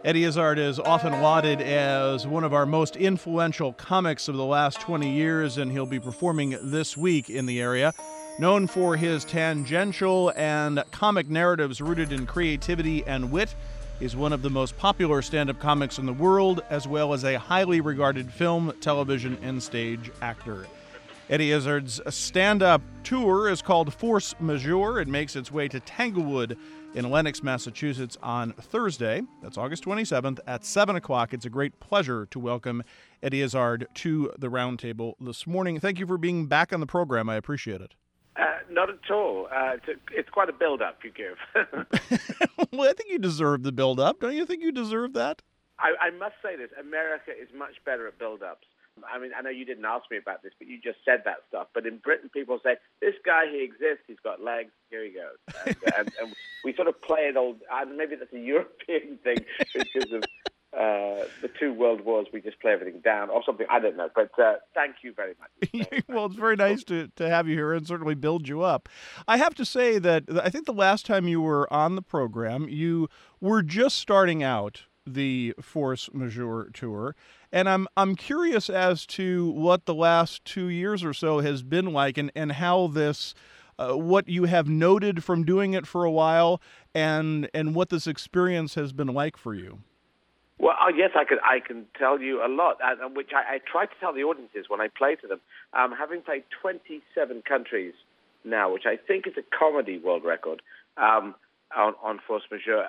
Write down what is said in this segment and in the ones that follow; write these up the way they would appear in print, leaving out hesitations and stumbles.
Eddie Izzard is often lauded as one of our most influential comics of the last 20 years, and he'll be performing this week in the area. Known for his tangential and comic narratives rooted in creativity and wit, he's one of the most popular stand-up comics in the world, as well as a highly regarded film, television, and stage actor. Eddie Izzard's stand-up tour is called Force Majeure. It makes its way to Tanglewood in Lenox, Massachusetts on Thursday. That's August 27th at 7 o'clock. It's a great pleasure to welcome Eddie Izzard to the roundtable this morning. Thank you for being back on the program. I appreciate it. Not at all. It's quite a build-up you give. Well, I think you deserve the build-up. Don't you think you deserve that? I must say this. America is much better at build-ups. I mean, I know you didn't ask me about this, but you just said that stuff. But in Britain, people say, this guy, he exists, he's got legs, here he goes. And we sort of play it all, maybe that's a European thing because of the two world wars, we just play everything down or something. I don't know. But thank you very much. Well, it's very nice to have you here and certainly build you up. I have to say that I think the last time you were on the program, you were just starting out the Force Majeure tour. And I'm curious as to what the last 2 years or so has been like, and how this, what you have noted from doing it for a while, and what this experience has been like for you. Well, yes, I can tell you a lot, which I try to tell the audiences when I play to them. Having played 27 countries now, which I think is a comedy world record on Force Majeure.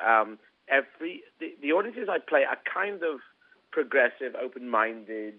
The audiences I play are kind of progressive, open-minded,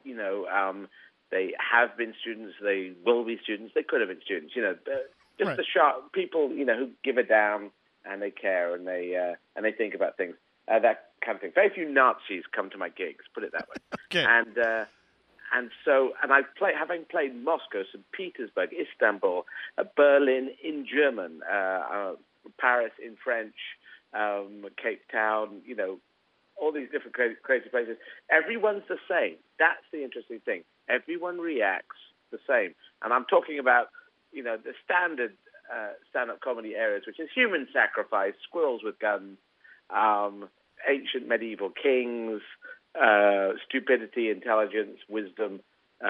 they have been students, they will be students, they could have been students, just right. The sharp people, who give a damn and they care and they think about things, that kind of thing. Very few Nazis come to my gigs, put it that way. Okay. And having played Moscow, St. Petersburg, Istanbul, Berlin in German, Paris in French, Cape Town, all these different crazy places. Everyone's the same. That's the interesting thing. Everyone reacts the same. And I'm talking about, the standard stand-up comedy areas, which is human sacrifice, squirrels with guns, ancient medieval kings, stupidity, intelligence, wisdom.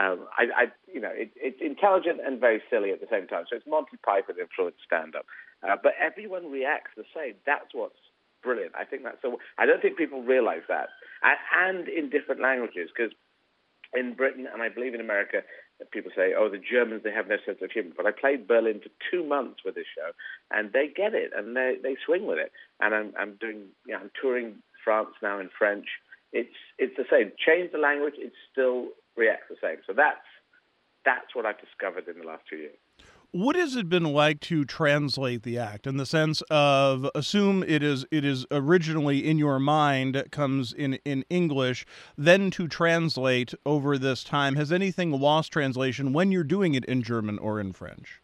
It's intelligent and very silly at the same time. So it's Monty Python influenced stand-up. But everyone reacts the same. That's what's brilliant. I think that's so. I don't think people realize that, and in different languages, because in Britain and I believe in America, people say, "Oh, the Germans, they have no sense of humor." But I played Berlin for 2 months with this show, and they get it, and they swing with it. And I'm touring France now in French. It's the same. Change the language, it still reacts the same. So that's what I've discovered in the last 2 years. What has it been like to translate the act, in the sense of, assume it is originally in your mind, comes in English, then to translate over this time? Has anything lost translation when you're doing it in German or in French?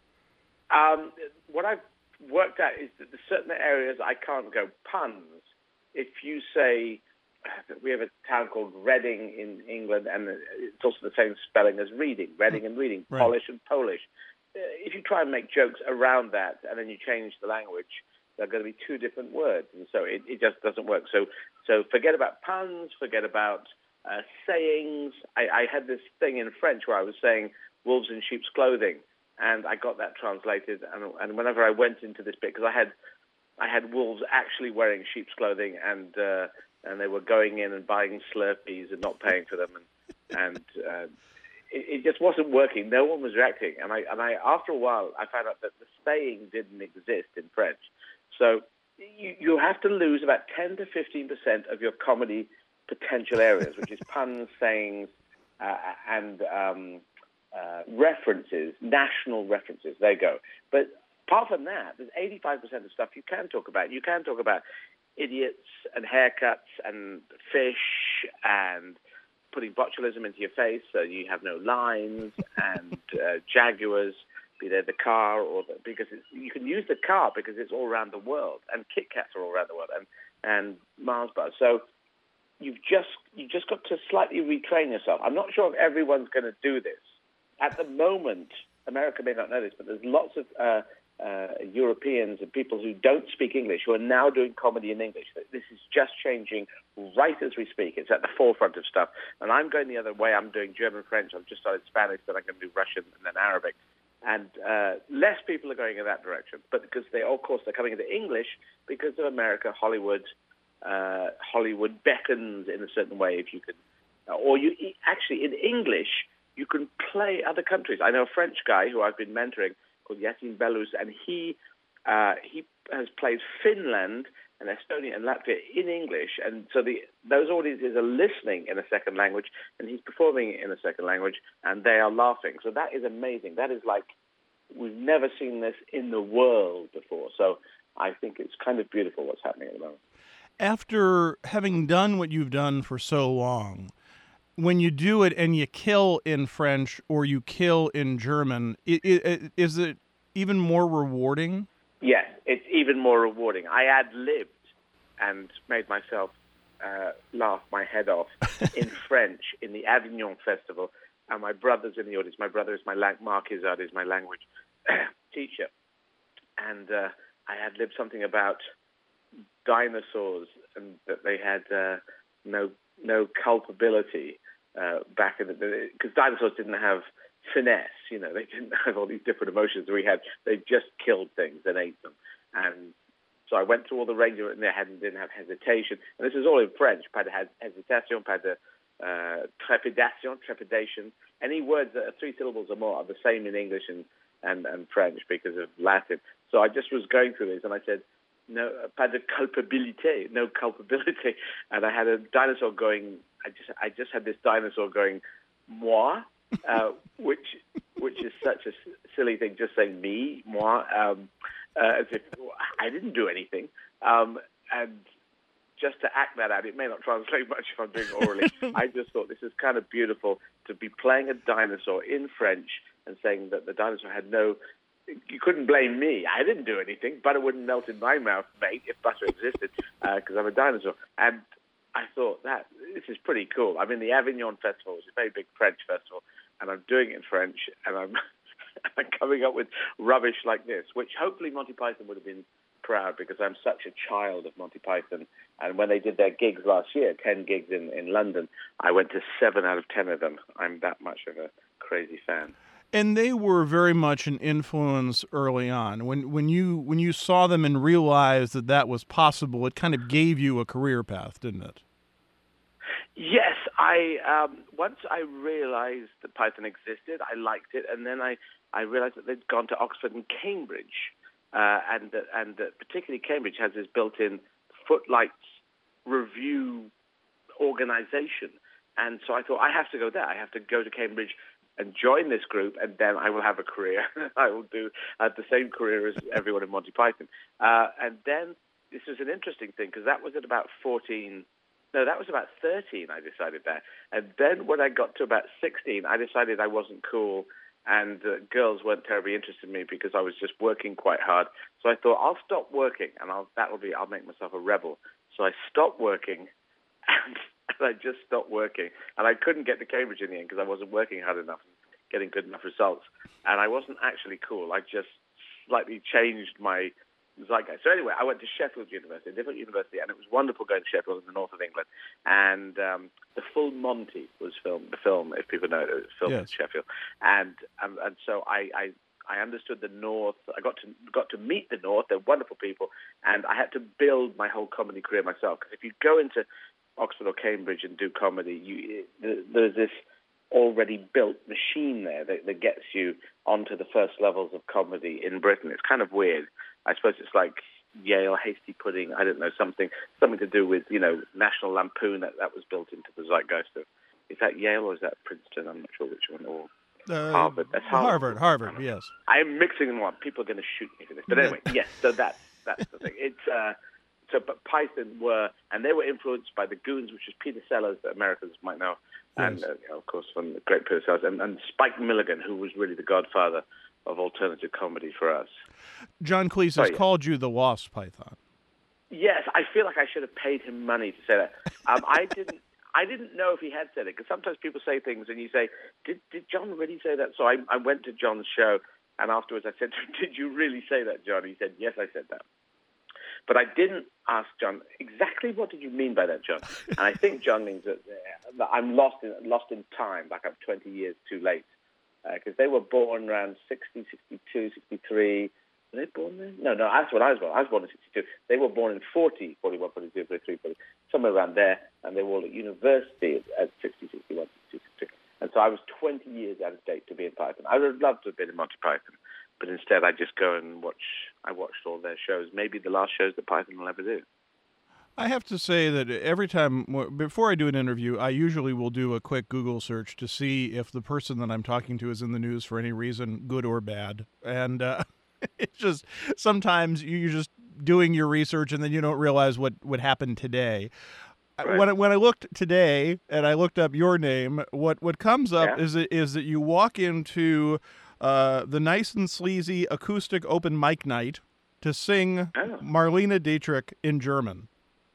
What I've worked out is that there's certain areas I can't go. Puns. If you say, we have a town called Reading in England, and it's also the same spelling as reading, Reading and reading, right. Polish and Polish. If you try and make jokes around that and then you change the language, they're going to be two different words. And so it just doesn't work. So forget about puns, forget about sayings. I had this thing in French where I was saying wolves in sheep's clothing, and I got that translated. And whenever I went into this bit, because I had wolves actually wearing sheep's clothing, and they were going in and buying Slurpees and not paying for them. And it just wasn't working. No one was reacting. And I after a while, I found out that the saying didn't exist in French. So you have to lose about 10 to 15% of your comedy potential areas, which is puns, sayings, and references, national references. There you go. But apart from that, there's 85% of stuff you can talk about. You can talk about idiots and haircuts and fish and putting botulism into your face so you have no lines, and Jaguars, be they the car because you can use the car because it's all around the world, and Kit Kats are all around the world, and Mars bars. So you just got to slightly retrain yourself. I'm not sure if everyone's going to do this at the moment. America may not know this, but there's lots of Europeans and people who don't speak English who are now doing comedy in English. This is just changing right as we speak. It's at the forefront of stuff. And I'm going the other way. I'm doing German, French. I've just started Spanish, then I'm going to do Russian and then Arabic. And less people are going in that direction. But because of course, they're coming into English because of America, Hollywood. Hollywood beckons in a certain way if you can. Actually, in English, you can play other countries. I know a French guy who I've been mentoring called Yassine Bellous, and he has played Finland and Estonia and Latvia in English, and so those audiences are listening in a second language, and he's performing in a second language, and they are laughing. So that is amazing. That is like, we've never seen this in the world before. So I think it's kind of beautiful what's happening at the moment. After having done what you've done for so long, when you do it and you kill in French or you kill in German, is it even more rewarding? Yes, it's even more rewarding. I ad-libbed and made myself laugh my head off in French in the Avignon Festival, and my brother's in the audience. My brother is Marc Izard is my language teacher, and I ad-libbed something about dinosaurs and that they had no culpability back in the day, because dinosaurs didn't have finesse, they didn't have all these different emotions we had. They just killed things and ate them. And so I went through all the range of it, and they didn't have hesitation. And this is all in French. Pas de hésitation, pas de trepidation. Any words that are 3 syllables or more are the same in English and French because of Latin. So I just was going through this, and I said, no, pas de culpabilité, no culpability. And I had a dinosaur going, I just had this dinosaur going, moi, which is such a silly thing, just saying me, moi, as if I didn't do anything. And just to act that out, it may not translate much if I'm doing it orally. I just thought this is kind of beautiful to be playing a dinosaur in French and saying that the dinosaur had you couldn't blame me. I didn't do anything. Butter wouldn't melt in my mouth, mate, if butter existed, because I'm a dinosaur. And I thought this is pretty cool. I'm in the Avignon Festival, which is a very big French festival, and I'm doing it in French, and I'm coming up with rubbish like this, which hopefully Monty Python would have been proud, because I'm such a child of Monty Python. And when they did their gigs last year, 10 gigs in London, I went to 7 out of 10 of them. I'm that much of a crazy fan. And they were very much an influence early on. When you saw them and realized that was possible, it kind of gave you a career path, didn't it? Yes, once I realized that Python existed, I liked it, and then I realized that they'd gone to Oxford and Cambridge, and that particularly Cambridge has this built-in Footlights review organization, and so I thought, I have to go there. I have to go to Cambridge and join this group, and then I will have a career. I will do the same career as everyone in Monty Python. And then this was an interesting thing, because that was at about 13, I decided that. And then when I got to about 16, I decided I wasn't cool, and girls weren't terribly interested in me because I was just working quite hard. So I thought, I'll stop working, and I'll make myself a rebel. So I stopped working, and I just stopped working. And I couldn't get to Cambridge in the end because I wasn't working hard enough and getting good enough results. And I wasn't actually cool. I just slightly changed my zeitgeist. So anyway, I went to Sheffield University, a different university, and it was wonderful going to Sheffield in the north of England. And The Full Monty was filmed, the film, if people know it, was filmed in Sheffield. And so I understood the North. I got to meet the North. They're wonderful people, and I had to build my whole comedy career myself. Because if you go into Oxford or Cambridge and do comedy, there's this already built machine there that gets you onto the first levels of comedy in Britain. It's kind of weird. I suppose it's like Yale, Hasty Pudding, I don't know, something to do with, National Lampoon that was built into the zeitgeist of, is that Yale or is that Princeton? I'm not sure which one. Or Harvard. That's Harvard, yes. I'm mixing them up. People are going to shoot me for this. But anyway, yes, so that's the thing. It's but Python and they were influenced by the Goons, which is Peter Sellers, that Americans might know, and of course from the great Peter Sellers, and Spike Milligan, who was really the godfather of alternative comedy for us. John Cleese has called you the Lost Python. Yes, I feel like I should have paid him money to say that. I didn't know if he had said it, because sometimes people say things and you say, did John really say that? So I went to John's show, and afterwards I said to him, did you really say that, John? He said, yes, I said that. But I didn't ask John exactly what did you mean by that, John. And I think John means that I'm lost in time, like I'm 20 years too late, because they were born around 60, 62, 63. Were they born then? No, that's when I was born. I was born in 62. They were born in 40, 41, 42, 43, 40, somewhere around there, and they were all at university at 60, 61, 62, 63. And so I was 20 years out of date to be in Python. I would have loved to have been in Monty Python, but instead I just go and watched all their shows, maybe the last shows that Python will ever do. I have to say that every time, before I do an interview, I usually will do a quick Google search to see if the person that I'm talking to is in the news for any reason, good or bad. And it's just, sometimes you're just doing your research and then you don't realize what would happen today. Right. When I looked today and I looked up your name, what comes up is that you walk into the Nice and Sleazy acoustic open mic night to sing Marlene Dietrich in German.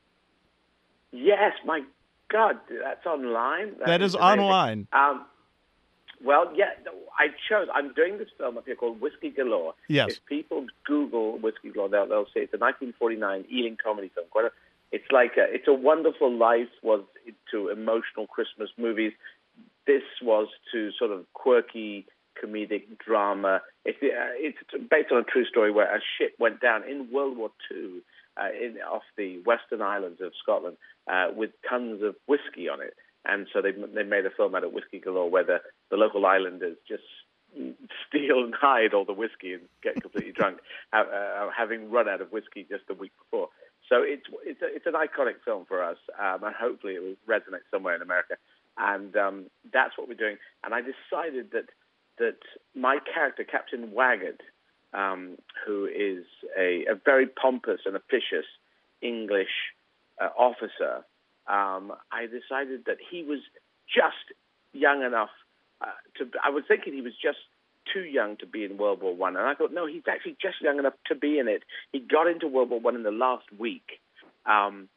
Yes, my God, that's online. That is online. Well, yeah, I'm doing this film up here called Whiskey Galore. Yes. If people Google Whiskey Galore, they'll see it's a 1949 Ealing comedy film. It's a Wonderful Life was to emotional Christmas movies. This was to sort of quirky comedic drama. It's based on a true story where a ship went down in World War II off the Western Islands of Scotland with tons of whiskey on it. And so they made a film out of Whiskey Galore where the local islanders just steal and hide all the whiskey and get completely drunk, having run out of whiskey just the week before. So it's an iconic film for us, and hopefully it will resonate somewhere in America. And that's what we're doing. And I decided that my character, Captain Waggett, who is a very pompous and officious English officer, I decided that he was just young enough I was thinking he was just too young to be in World War I. And I thought, no, he's actually just young enough to be in it. He got into World War I in the last week. And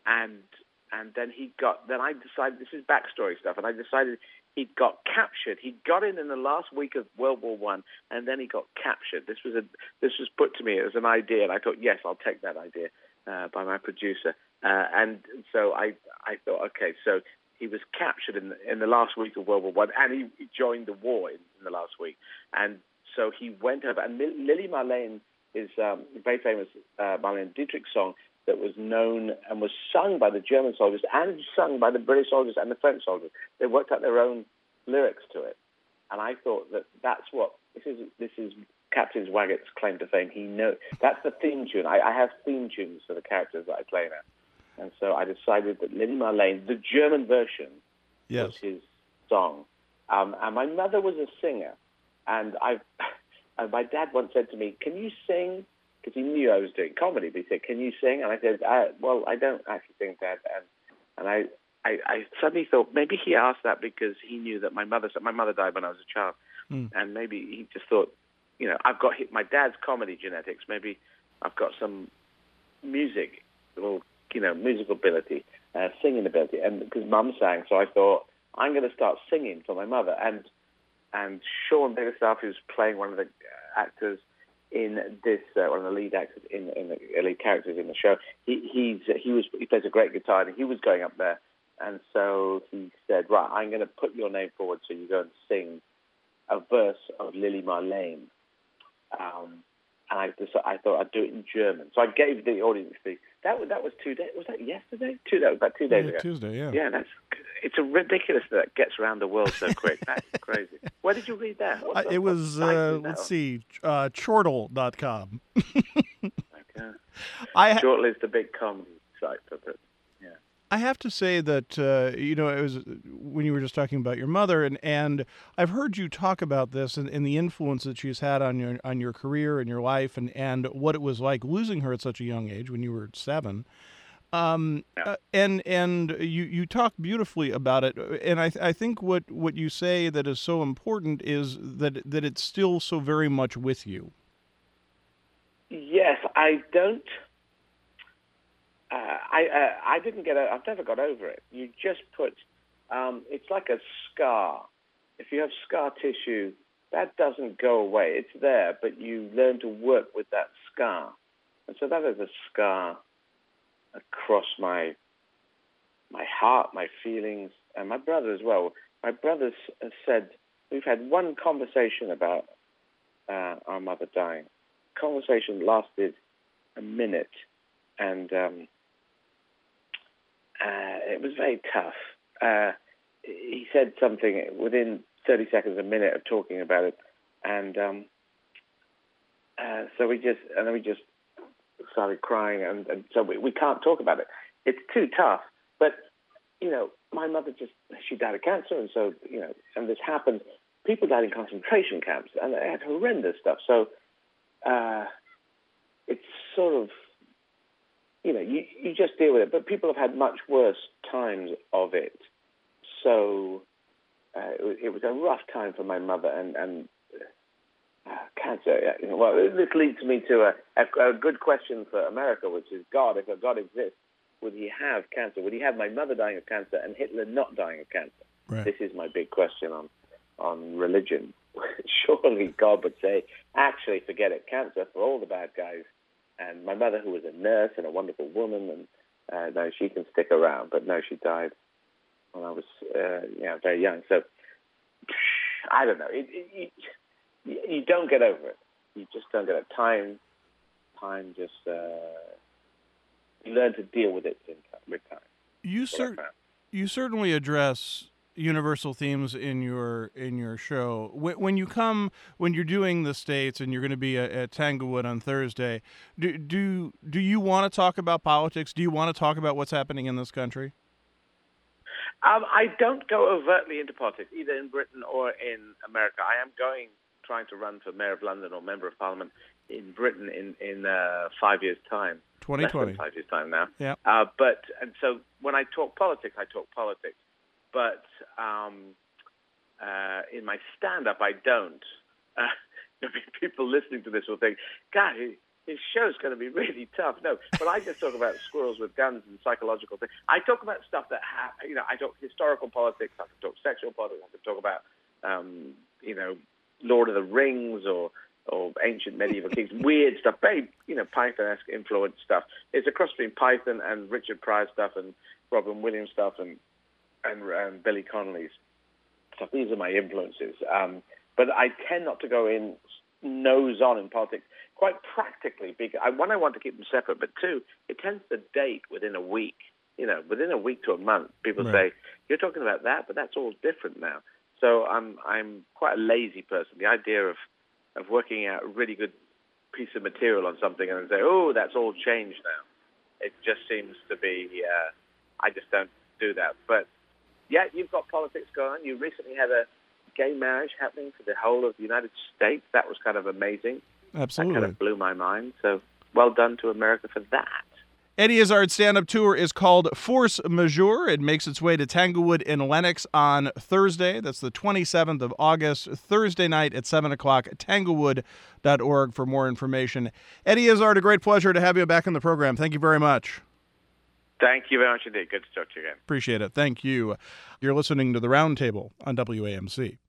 then then I decided, this is backstory stuff, and I decided he got captured. He got in the last week of World War I, and then he got captured. This was put to me as an idea, and I thought, yes, I'll take that idea by my producer. And so I thought, okay, so he was captured in the last week of World War I, and he joined the war in the last week. And so he went over, and Lili Marleen is a very famous Marlene Dietrich song that was known and was sung by the German soldiers and sung by the British soldiers and the French soldiers. They worked out their own lyrics to it. And I thought that's what, this is Captain Waggett's claim to fame. He knows, that's the theme tune. I have theme tunes for the characters that I play now. And so I decided that Lili Marleen, the German version, was his song. And my mother was a singer. And my dad once said to me, can you sing? Because he knew I was doing comedy. But he said, can you sing? And I said, well, I don't actually sing, Dad. And I suddenly thought maybe he asked that because he knew that my mother died when I was a child. And maybe he just thought, I've got my dad's comedy genetics. Maybe I've got some music, musical ability, singing ability. And because Mum sang, so I thought, I'm going to start singing for my mother. And Sean Biggerstaff, who's playing one of the actors in this, one of the lead actors in the lead characters in the show, he plays a great guitar, and he was going up there. And so he said, right, I'm going to put your name forward so you go and sing a verse of Lili Marleen. And I thought I'd do it in German. So I gave the audience that was 2 days. Was that yesterday? About 2 days ago. Tuesday, yeah. Yeah, it's ridiculous that gets around the world so quick. That's crazy. Where did you read that? It was, let's see, chortle.com. Okay. Chortle is the big comedy site of it. Yeah. I have to say that, it was when you were just talking about your mother, and I've heard you talk about this and the influence that she's had on your career and your life, and what it was like losing her at such a young age when you were 7. And you talk beautifully about it, and I think what you say that is so important is that it's still so very much with you. Yes, I don't. I didn't get. I've never got over it. You just put. It's like a scar. If you have scar tissue, that doesn't go away. It's there, but you learn to work with that scar. And so that is a scar across my heart, my feelings, and my brother as well. My brother said, we've had one conversation about our mother dying. Conversation lasted a minute, and it was very tough. He said something within 30 seconds, a minute of talking about it, and so we just started crying, and so we can't talk about it. It's too tough. But my mother she died of cancer, and so and this happened. People died in concentration camps, and they had horrendous stuff. So it's sort of you just deal with it. But people have had much worse times of it. So it was a rough time for my mother, and cancer. Well, this leads me to a good question for America, which is God. If a God exists, would he have cancer? Would he have my mother dying of cancer and Hitler not dying of cancer? Right. This is my big question on religion. Surely God would say, actually, forget it, cancer for all the bad guys. And my mother, who was a nurse and a wonderful woman, and no, she can stick around. But no, she died when I was very young. So I don't know. You don't get over it. You just don't get it. Time just you learn to deal with it with time. You certainly address universal themes in your show. When you're doing the States and you're going to be at Tanglewood on Thursday, do you want to talk about politics? Do you want to talk about what's happening in this country? I don't go overtly into politics, either in Britain or in America. I am trying to run for Mayor of London or Member of Parliament in Britain in 5 years' time. 2020. Less than 5 years' time now. Yeah. And so when I talk politics, I talk politics. But in my stand-up, I don't. People listening to this will think, God, his show's going to be really tough. No, but I just talk about squirrels with guns and psychological things. I talk about stuff that, I talk historical politics. I can talk sexual politics. I can talk about, Lord of the Rings or ancient medieval kings, weird stuff, very, Python-esque influenced stuff. It's a cross between Python and Richard Pryor stuff and Robin Williams stuff and Billy Connolly's stuff. These are my influences. But I tend not to go in nose on in politics, quite practically, because one, I want to keep them separate, but two, it tends to date within a week. Within a week to a month, people say, you're talking about that, but that's all different now. So I'm quite a lazy person. The idea of working out a really good piece of material on something and then say, oh, that's all changed now. It just seems to be, I just don't do that. But yeah, you've got politics going on. You recently had a gay marriage happening for the whole of the United States. That was kind of amazing. Absolutely. That kind of blew my mind. So well done to America for that. Eddie Izzard's stand-up tour is called Force Majeure. It makes its way to Tanglewood in Lenox on Thursday. That's the 27th of August, Thursday night at 7 o'clock, tanglewood.org for more information. Eddie Izzard, a great pleasure to have you back on the program. Thank you very much. Thank you very much indeed. Good to talk to you again. Appreciate it. Thank you. You're listening to The Roundtable on WAMC.